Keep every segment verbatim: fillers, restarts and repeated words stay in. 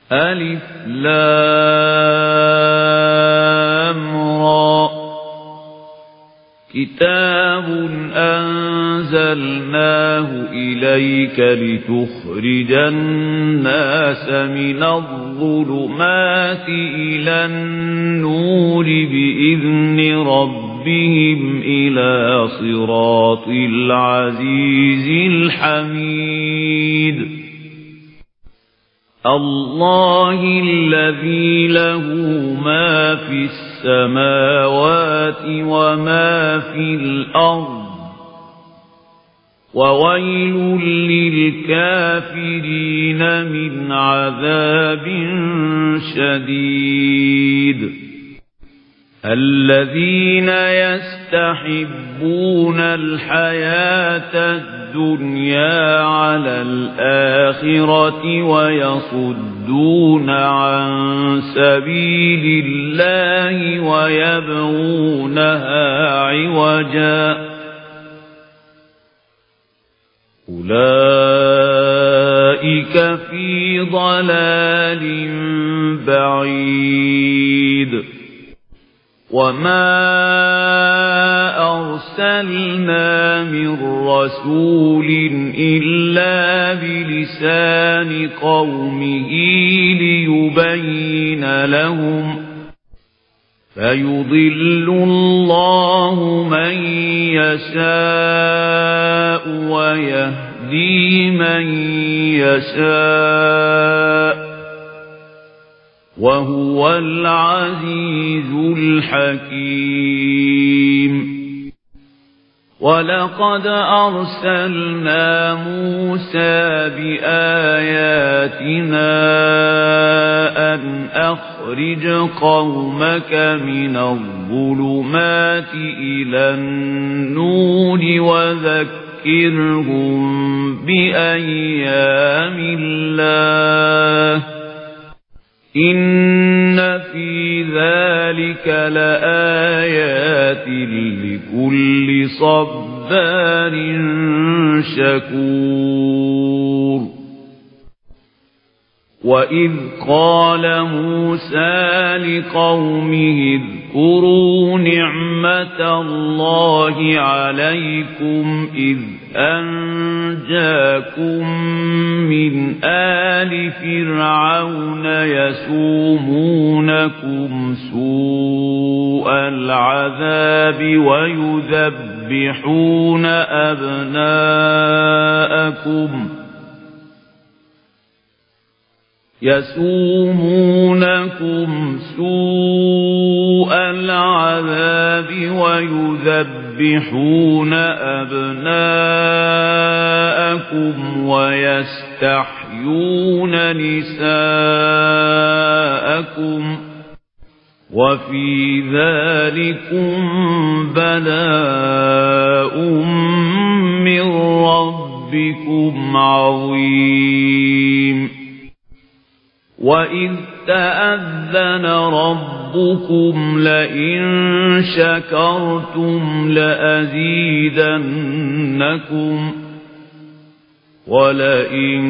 ألف لام را كتاب أنزلناه إليك لتخرج الناس من الظلمات إلى النور بإذن ربهم إلى صراط العزيز الحميد الله الذي له ما في السماوات وما في الأرض وويل للكافرين من عذاب شديد الذين يستحبون الحياة الدنيا على الآخرة ويصدون عن سبيل الله ويبغونها عوجا أولئك في ضلال بعيد وما أرسلنا من رسول إلا بلسان قومه ليبين لهم فيضل الله من يشاء ويهدي من يشاء وهو العزيز الحكيم ولقد أرسلنا موسى بآياتنا أن أخرج قومك من الظلمات إلى النور وذكرهم بأيام الله إن في ذلك لآيات لكل صبار شكور وإذ قال موسى لقومه اذكروا نعمة الله عليكم إذ أنجاكم من آل فرعون يسومونكم سوء العذاب ويذبحون أبناءكم يسومونكم سوء العذاب ويذبحون أبناءكم ويستحيون نساءكم وفي ذلكم بلاء من ربكم عظيم وإذ تأذن ربكم لئن شكرتم لأزيدنكم ولئن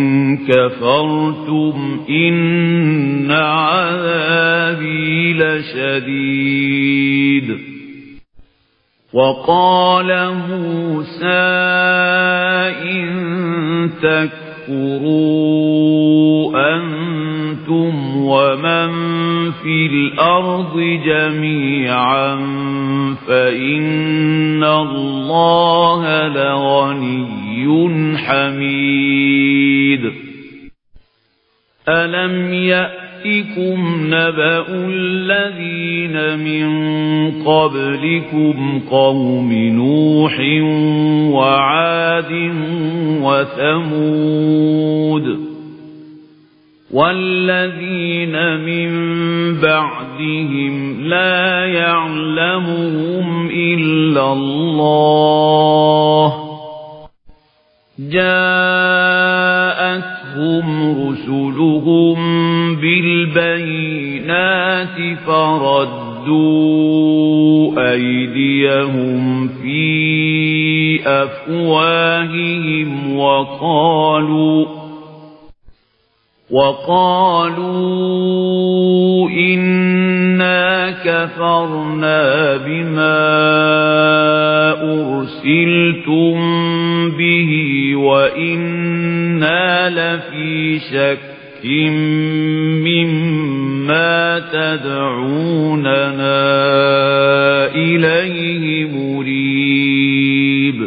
كفرتم إن عذابي لشديد وقال موسى إن تكفروا أنتم ومن في الأرض جميعا فإن الله لغني حميد ألم يأتكم نبأ الذين من قبلكم قوم نوح وعاد وثمود والذين من بعدهم لا يعلمهم إلا الله جاءتهم رسلهم بالبينات فردوا أيديهم في أفواههم وقالوا وقالوا إنا كفرنا بما أرسلتم به وإنا لفي شك مما تدعوننا إليه مريب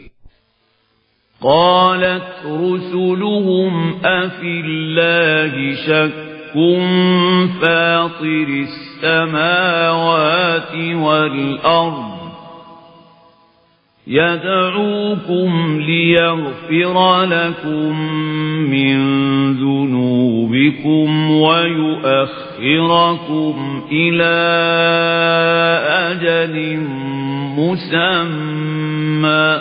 قالت رسلهم أفي الله شك فاطر السماوات والأرض يدعوكم ليغفر لكم من ذنوبكم ويؤخركم إلى أجل مسمى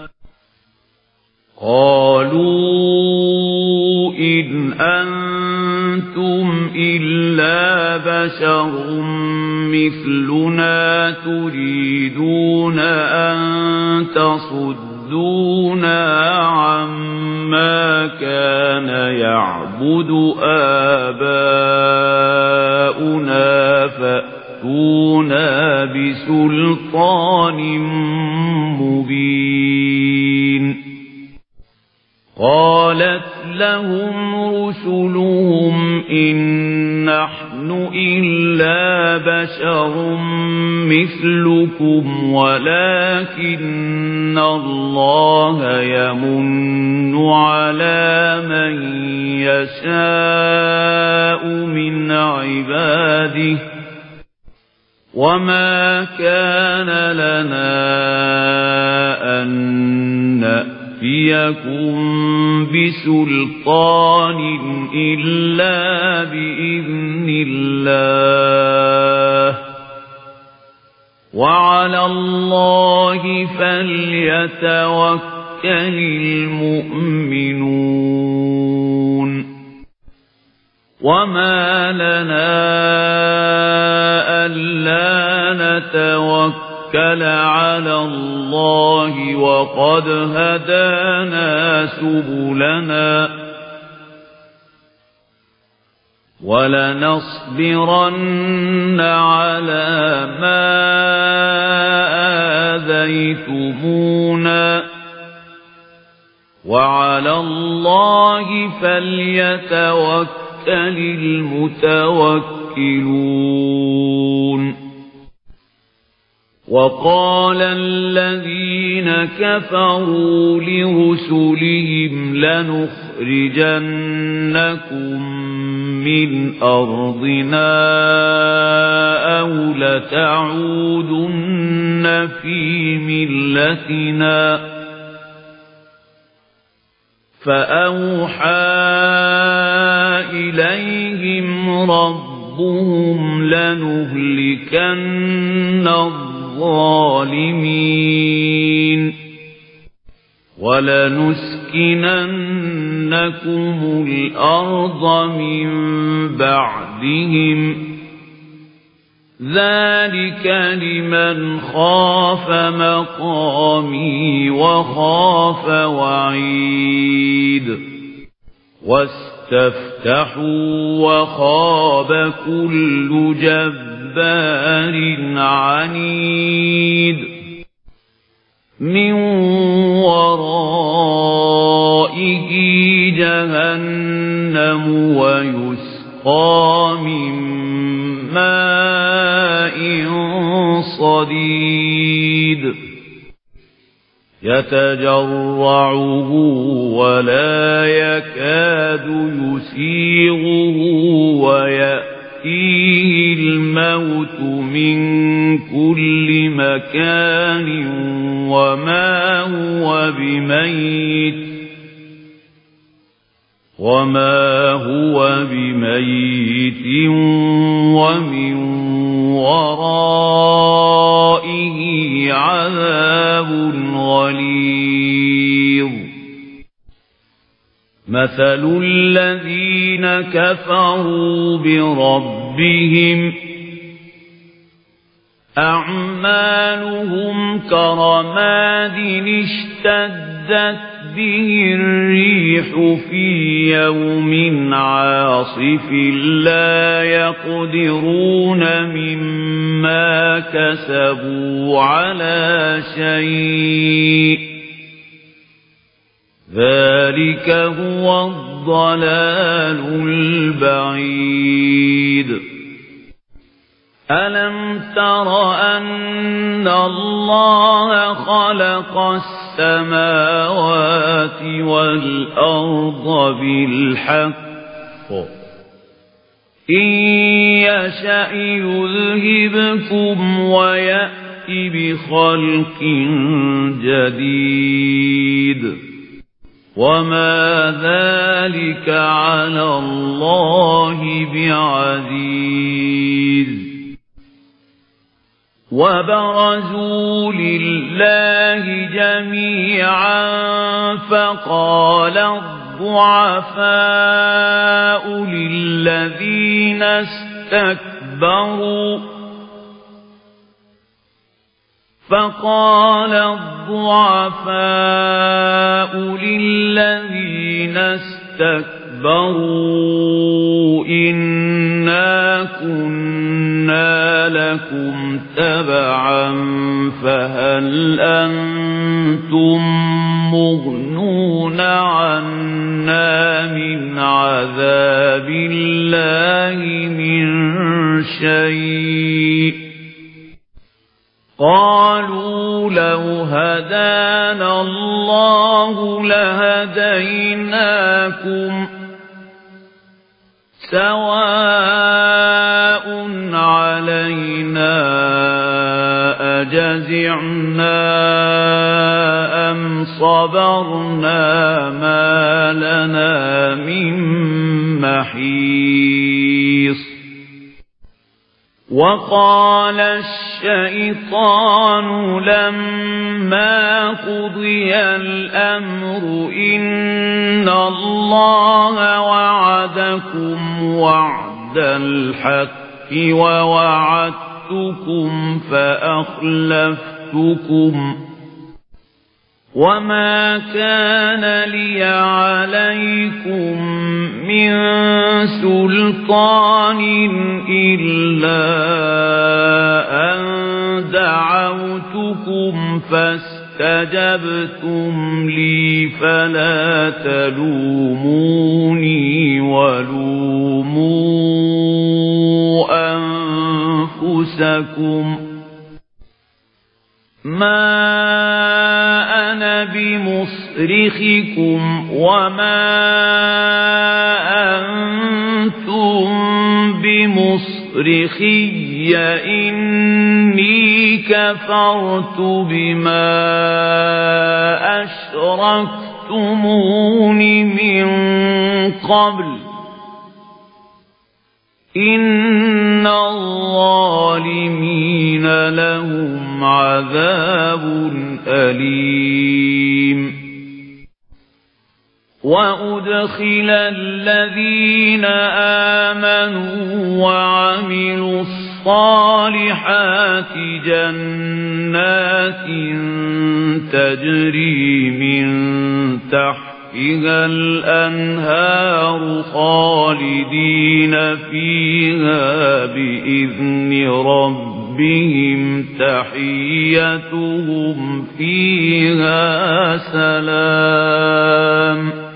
قالوا إن أنتم إلا بشر مثلنا تريدون أن تصدونا عما كان يعبد آباؤنا فأتونا بسلطان مبين قالت لهم رسلهم إن نحن إلا بشر مثلكم ولكن الله يمن على من يشاء من عباده وما كان لنا أن نأتيكم بسلطان إلا بإذن الله وعلى الله فليتوكل المؤمنون وما لنا ألا نتوكل على الله وقد هدانا سبلنا ولنصبرن على ما آذيتمونا وعلى الله فليتوكل المتوكلون وقال الذين كفروا لرسلهم لنخرجنكم من أرضنا أو لتعودن في ملتنا فأوحى إليهم ربهم لنهلكن الظالمين ولنسكننكم الأرض من بعدهم ذلك لمن خاف مقامي وخاف وعيد واستفتحوا وخاب كل جبار عنيد من ورائه جهنم ويسقى من ماء صديد يتجرعه ولا يكاد يسيغه ويأتيه الموت من كل مكان وما هو بميت وما هو بميت ومن ورائه عذاب غليظ مثل الذين كفروا بربهم أعمالهم كرماد اشتدت به الريح في يوم عاصف لا يقدرون مما كسبوا على شيء ذلك هو الضلال البعيد ألم تر أن الله خلق السماوات والأرض بالحق إن يشأ يذهبكم ويأتي بخلق جديد وما ذلك على الله بعزيز وبرزوا لله جميعا فقال الضعفاء للذين استكبروا فقال الضعفاء للذين استكبروا إنا كنا لكم تبعا فهل أنتم مغنون عنا من عذاب الله من شيء قالوا لو هدانا الله لهديناكم سواء علينا أجزعنا أم صبرنا ما لنا من محيص وقال الشيطان لما قضي الأمر إن الله وعدكم وعد الحق ووعدتكم فأخلفتكم وما كان لي عليكم من سلطان إلا أن دعوتكم فاستجبتم لي فلا تلوموني ولوموا أنفسكم ما أنا بمصرخكم وما أنتم بمصرخي إني كفرت بما أشركتمون من قبل إن الظالمين لهم عذاب أليم وأدخل الذين آمنوا وعملوا الصالحات جنات تجري من تحتها الأنهار خالدين فيها بإذن ربهم تحيتهم فيها سلام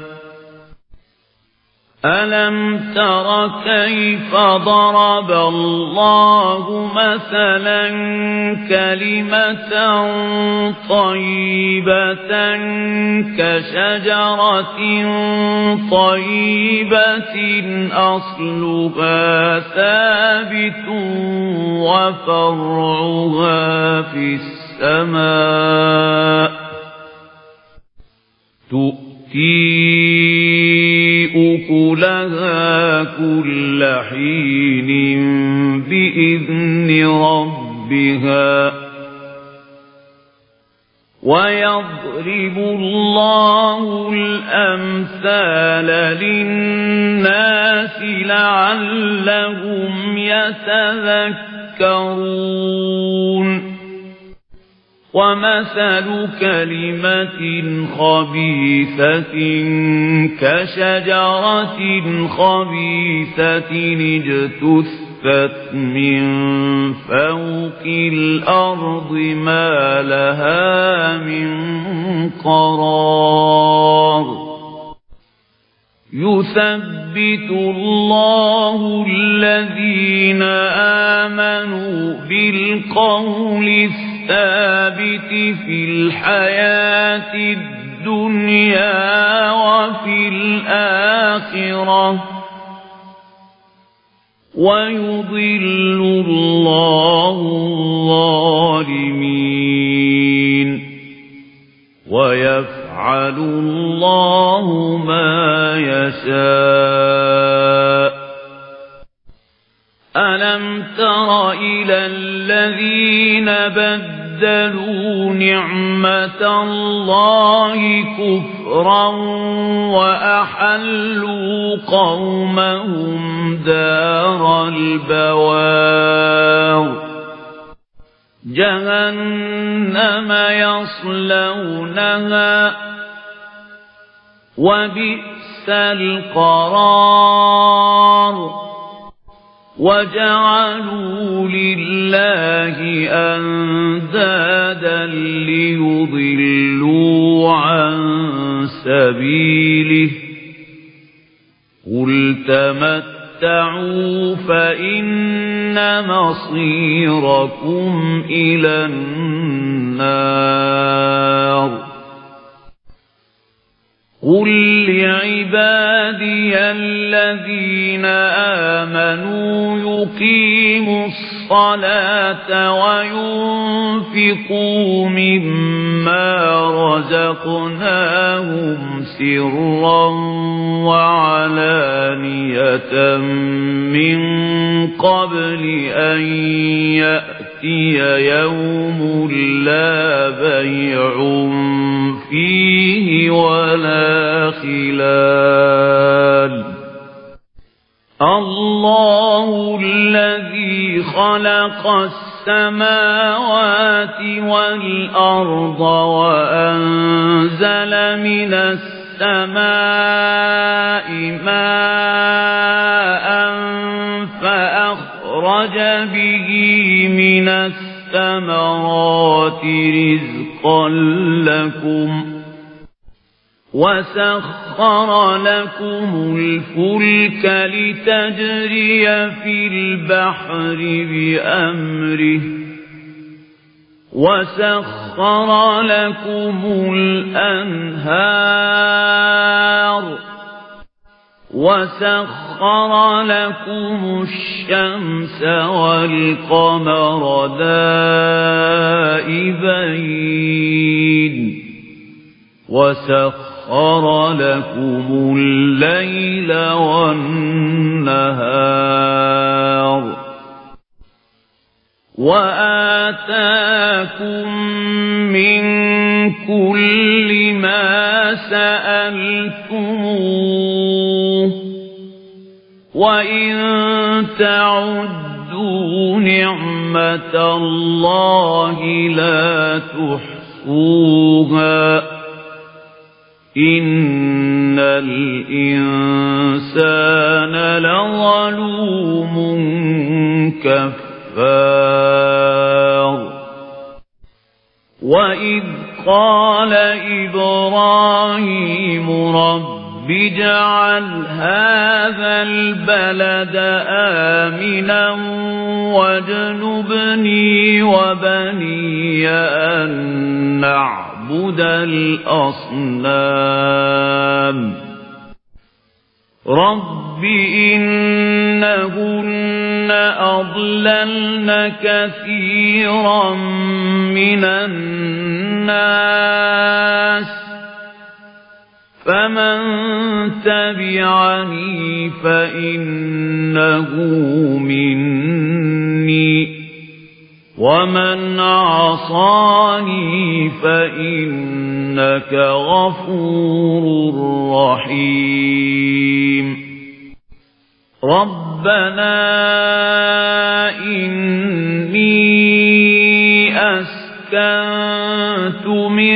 ألم تر كيف ضرب الله مثلا كلمة طيبة كشجرة طيبة أصلها ثابت وفرعها في السماء تؤتي أكلها كل حين بإذن ربها ويضرب الله الأمثال للناس لعلهم يتذكرون ومثل كلمة خبيثة كشجرة خبيثة اجتثت من فوق الأرض ما لها من قرار يثبت الله الذين آمنوا بالقول الثابت في الحياة الدنيا وفي الآخرة ويضل الله الظالمين ويفعل الله ما يشاء ألم تر إلى الذين بدلوا نعمة الله كفرا وأحلوا قومهم دار البوار جهنم يصلونها وبئس القرار وجعلوا لله أندادا ليضلوا عن سبيله قل تمتعوا فإن مصيركم إلى النار قل لعبادي الذين آمنوا يقيموا الصلاة وينفقوا مما رزقناهم سرا وعلانية من قبل أن يأتي يوم لا بيع فيه ولا خلال الله الذي خلق السماوات والأرض وأنزل من السماء ماء فأخرج به من الثمرات رزقا لكم وسخر لكم الفلك لتجري في البحر بأمره وسخر لكم الأنهار وسخر لكم الشمس والقمر دائبين وسخر لكم الليل والنهار وآتاكم من كل ما سألتموه وإن تعدوا نعمة الله لا تحصوها إن الإنسان لظلوم كفار وإذ قال إبراهيم رب اجعل هذا البلد آمنا واجنبني وبني أن نعبد الأصنام رب إنهن أضللن كثيرا من الناس فمن تبعني فإنه مني ومن عصاني فإنك غفور رحيم ربنا إني أسكنت من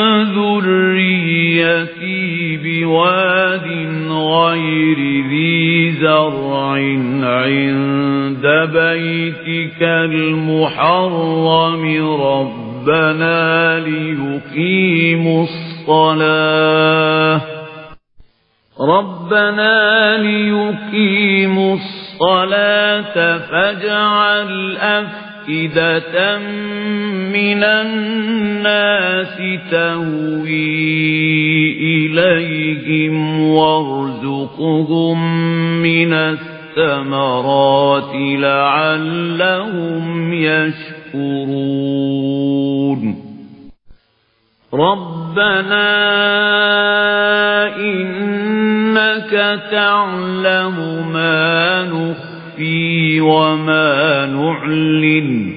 ذريتي بواد غير ذي زرع عند بيتك المحرم ربنا ليقيموا الصلاة ربنا ليقيموا الصلاة فاجعل أفئدة من الناس تهوي إليهم وارزقهم من الثمرات لعلهم يشكرون ربنا إنك تعلم ما نخفي وما نعلن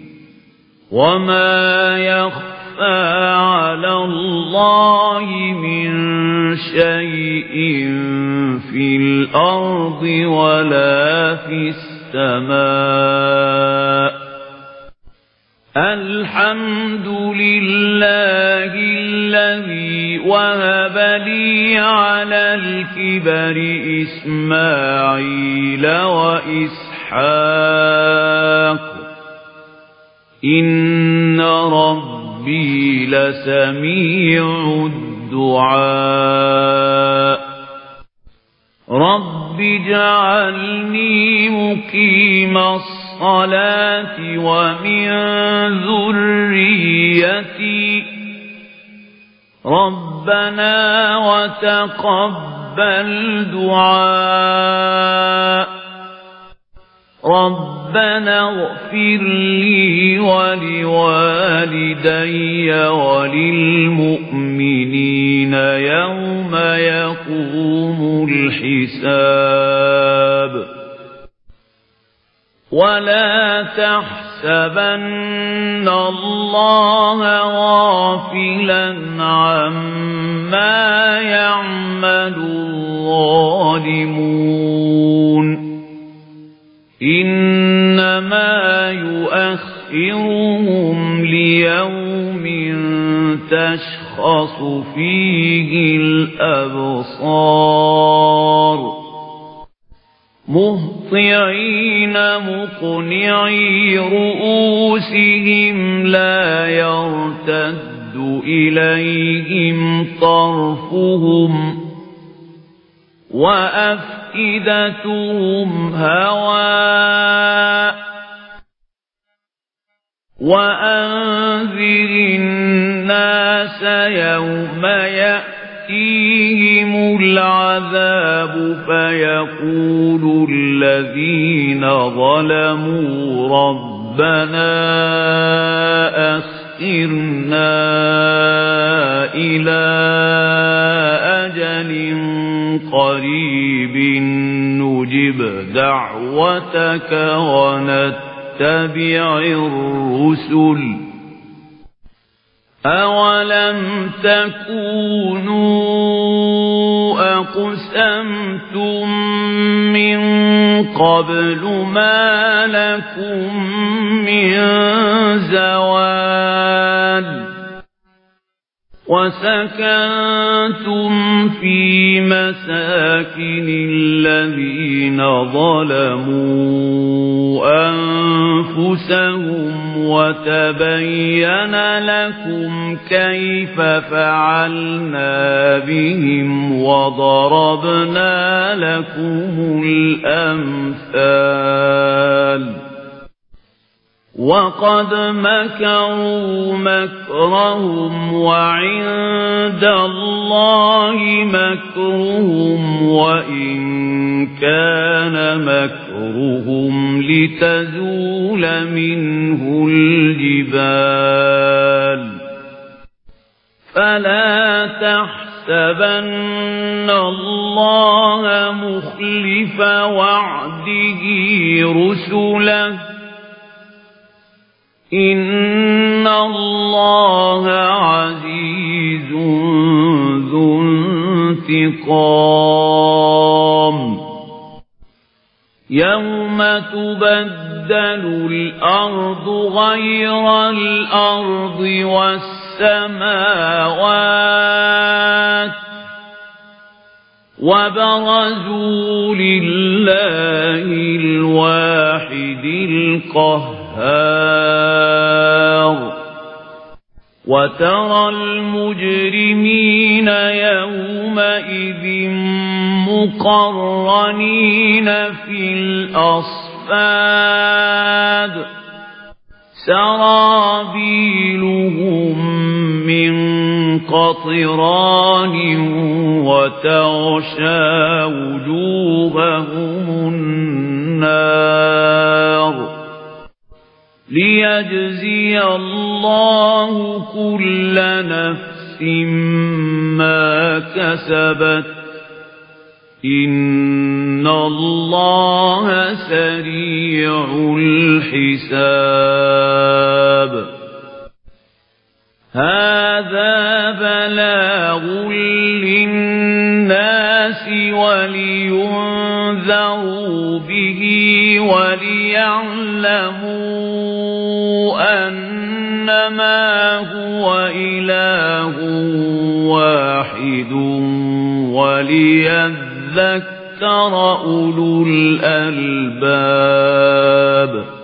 وما يخفى على الله من شيء في الأرض ولا في السماء الحمد لله الذي وهب لي على الكبر إسماعيل وإسحاق إن ربي لسميع الدعاء رب اجعلني مقيم الصلاة ومن ذريتي ربنا وتقبل دعاء ربنا اغفر لي ولوالدي وللمؤمنين يوم يقوم الحساب ولا تحسبن الله غافلا عما يعمل الظالمون إنما يؤخرهم ليوم تشخص فيه الأبصار مهطعين مقنعي رؤوسهم لا يرتد إليهم طرفهم وأفئدتهم هواء وأنذر الناس يوم يأتيهم العذاب فيقول الذين ظلموا ربنا أخرنا إلى أجل قريب نجب دعوتك ونتبع الرسل أولم تكونوا أقسمتم من قبل ما لكم من زوال وسكنتم في مساكن الذين ظلموا أنفسهم وتبين لكم كيف فعلنا بهم وضربنا لكم الأمثال وقد مكروا مكرهم وعند الله مكرهم وإن كان مكرهم لتزول منه الجبال فلا تحسبن الله مخلف وعده رسله إن الله عزيز ذو انتقام يوم تبدل الأرض غير الأرض والسماء السماوات وبرزوا لله الواحد القهار وترى المجرمين يومئذ مقرنين في الأصفاد سرابيلهم من قطران وتغشى وجوههم النار ليجزي الله كل نفس ما كسبت إن الله سريع الحساب هذا بلاغ للناس ولينذروا به وليعلموا أنما هو إله واحد وليذكر ذكر أولو الألباب